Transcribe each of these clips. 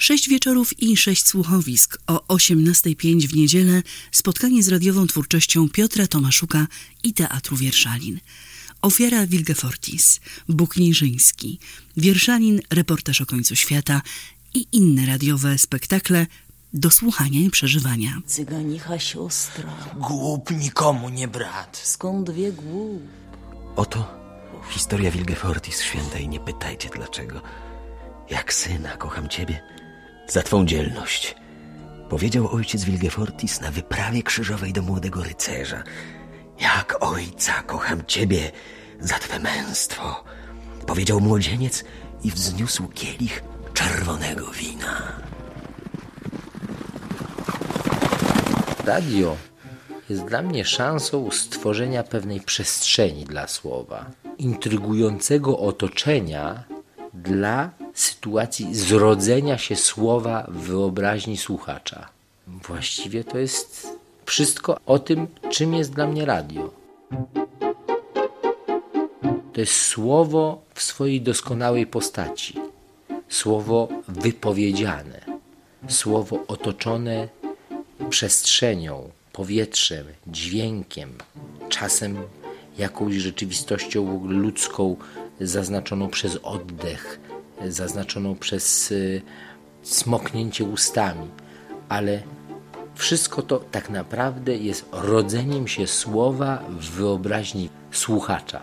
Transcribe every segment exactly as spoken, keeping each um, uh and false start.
Sześć wieczorów i sześć słuchowisk. O osiemnastej pięć w niedzielę spotkanie z radiową twórczością Piotra Tomaszuka i Teatru Wierszalin. Ofiara Wilgefortis, Bóg Niżyński, Wierszalin, reportaż o końcu świata i inne radiowe spektakle do słuchania i przeżywania. Cyganicha siostra. Głup nikomu nie brat. Skąd wie głup? Oto historia Wilgefortis świętej. Nie pytajcie dlaczego. Jak syna kocham ciebie za twą dzielność. Powiedział ojciec Wilgefortis na wyprawie krzyżowej do młodego rycerza. Jak ojca kocham ciebie za twe męstwo. Powiedział młodzieniec i wzniósł kielich czerwonego wina. Radio jest dla mnie szansą stworzenia pewnej przestrzeni dla słowa, intrygującego otoczenia dla sytuacji zrodzenia się słowa w wyobraźni słuchacza. Właściwie to jest wszystko o tym, czym jest dla mnie radio. To jest słowo w swojej doskonałej postaci, słowo wypowiedziane, słowo otoczone przestrzenią, powietrzem, dźwiękiem, czasem jakąś rzeczywistością ludzką zaznaczoną przez oddech, zaznaczoną przez y, smoknięcie ustami, ale wszystko to tak naprawdę jest rodzeniem się słowa w wyobraźni słuchacza.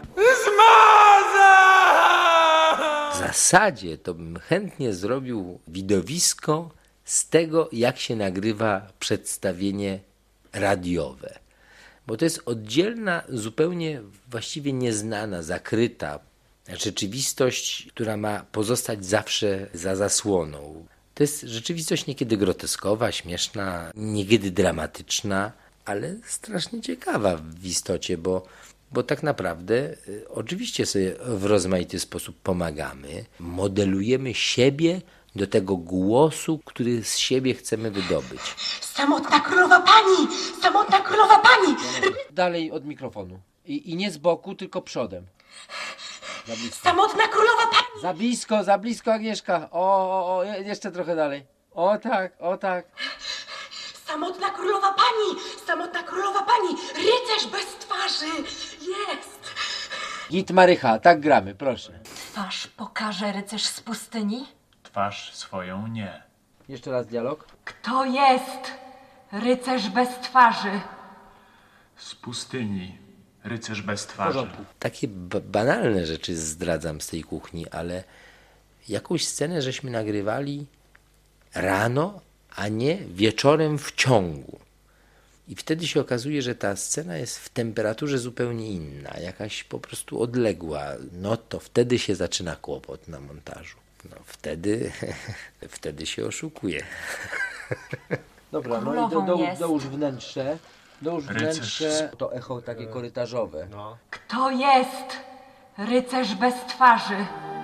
W zasadzie to bym chętnie zrobił widowisko z tego, jak się nagrywa przedstawienie radiowe. Bo to jest oddzielna, zupełnie właściwie nieznana, zakryta rzeczywistość, która ma pozostać zawsze za zasłoną. To jest rzeczywistość niekiedy groteskowa, śmieszna, niekiedy dramatyczna, ale strasznie ciekawa w istocie, bo, bo tak naprawdę y, oczywiście sobie w rozmaity sposób pomagamy, modelujemy siebie do tego głosu, który z siebie chcemy wydobyć. Samotna królowa pani! Samotna królowa pani! Dalej od mikrofonu. I, i nie z boku, tylko przodem. Za blisko. Samotna królowa pani! Za blisko, za blisko, Agnieszka. O, o, o, jeszcze trochę dalej. O tak, o tak. Samotna królowa pani! Samotna królowa pani! Rycerz bez twarzy! Jest! Git Marycha, tak gramy, proszę. Twarz pokaże rycerz z pustyni? Twarz swoją nie. Jeszcze raz dialog. Kto jest rycerz bez twarzy? Z pustyni. Rycerz bez twarzy. Takie b- banalne rzeczy zdradzam z tej kuchni, ale jakąś scenę żeśmy nagrywali rano, a nie wieczorem w ciągu. I wtedy się okazuje, że ta scena jest w temperaturze zupełnie inna, jakaś po prostu odległa. No to wtedy się zaczyna kłopot na montażu. No wtedy, wtedy się oszukuje. Dobra, no i do, do, dołóż wnętrze. Dołóż wnętrze, to echo takie korytarzowe. No. Kto jest rycerz bez twarzy?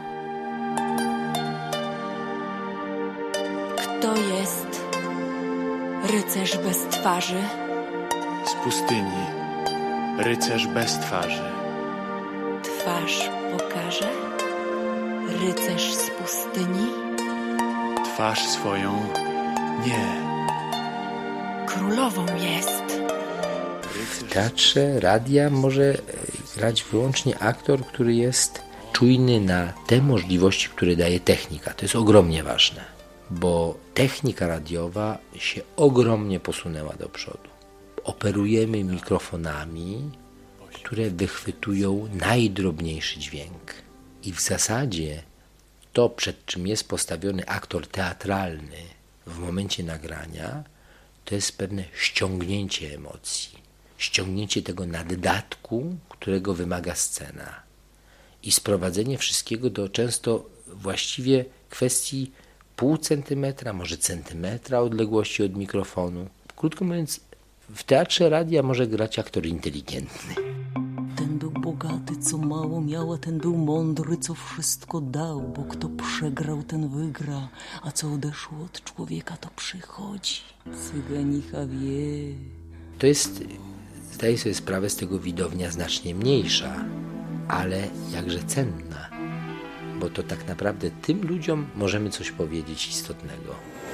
Kto jest rycerz bez twarzy? Z pustyni. Rycerz bez twarzy. Twarz pokaże? Rycerz z pustyni? Twarz swoją nie. Królową jest. W teatrze radia może grać wyłącznie aktor, który jest czujny na te możliwości, które daje technika. To jest ogromnie ważne, bo technika radiowa się ogromnie posunęła do przodu. Operujemy mikrofonami, które wychwytują najdrobniejszy dźwięk. I w zasadzie to, przed czym jest postawiony aktor teatralny w momencie nagrania, to jest pewne ściągnięcie emocji, ściągnięcie tego naddatku, którego wymaga scena i sprowadzenie wszystkiego do często właściwie kwestii pół centymetra, może centymetra odległości od mikrofonu. Krótko mówiąc, w teatrze radia może grać aktor inteligentny. Ten był bogaty, co mało miał, a ten był mądry, co wszystko dał, bo kto przegrał, ten wygra, a co odeszło od człowieka, to przychodzi. Cyganicha wie. To jest, zdaję sobie sprawę z tego, widownia znacznie mniejsza, ale jakże cenna, bo to tak naprawdę tym ludziom możemy coś powiedzieć istotnego.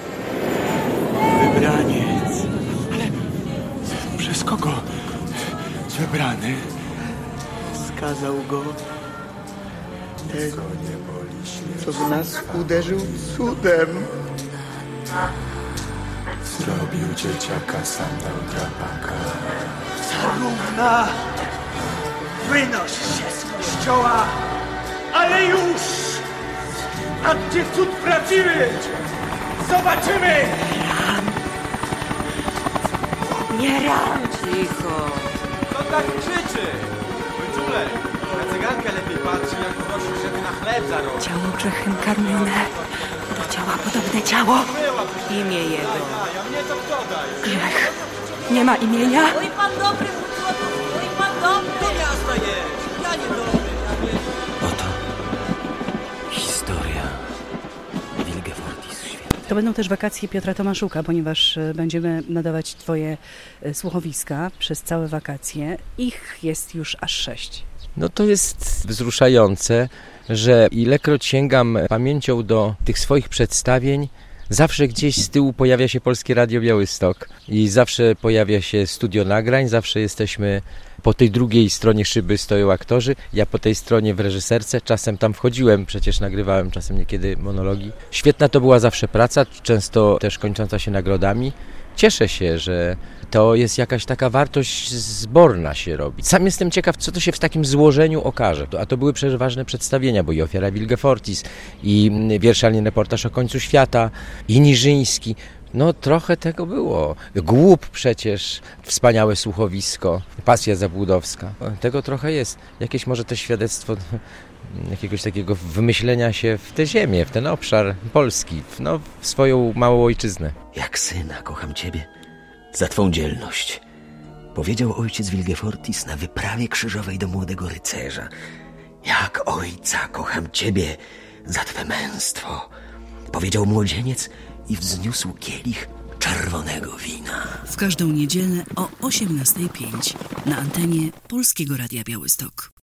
Wybraniec. Ale przez kogo wybrany? Skazał go ten, co w nas uderzył cudem. Zrobił dzieciaka, sam dał drapaka. Zarówna, wynoś się z kościoła, ale już! A gdzie cud prawdziwy? Zobaczymy! Nie ram! Cicho. Kto tak krzyczy? Wyczulej, na cygankę lepiej patrzy, jak prosi, żeby na chleb zarobił. Ciało grzechem karmione, do ciała podobne ciało. Imię jego. A mnie to kto daje? Grzech. Nie ma imienia. Oj, pan dobry, oj, pan dobry! Do miasta jedź! Ja nie dobry, ja nie... Oto historia Wilgefortis świętej. To będą też wakacje Piotra Tomaszuka, ponieważ będziemy nadawać twoje słuchowiska przez całe wakacje. Ich jest już aż sześć. No to jest wzruszające, że ilekroć sięgam pamięcią do tych swoich przedstawień, zawsze gdzieś z tyłu pojawia się Polskie Radio Białystok i zawsze pojawia się studio nagrań, zawsze jesteśmy po tej drugiej stronie szyby stoją aktorzy, ja po tej stronie w reżyserce, czasem tam wchodziłem, przecież nagrywałem czasem niekiedy monologi. Świetna to była zawsze praca, często też kończąca się nagrodami. Cieszę się, że to jest jakaś taka wartość zborna się robi. Sam jestem ciekaw, co to się w takim złożeniu okaże. A to były przeważne przedstawienia, bo i Ofiara Wilgefortis, i wierszalny reportaż o końcu świata, i Niżyński. No trochę tego było. Głób przecież, wspaniałe słuchowisko, Pasja Zabłudowska. Tego trochę jest. Jakieś może to świadectwo jakiegoś takiego wymyślenia się w tę ziemię, w ten obszar Polski, no, w swoją małą ojczyznę. Jak syna kocham ciebie za twą dzielność, powiedział ojciec Wilgefortis na wyprawie krzyżowej do młodego rycerza. Jak ojca kocham ciebie za twe męstwo, powiedział młodzieniec i wzniósł kielich czerwonego wina. W każdą niedzielę o osiemnastej pięć na antenie Polskiego Radia Białystok.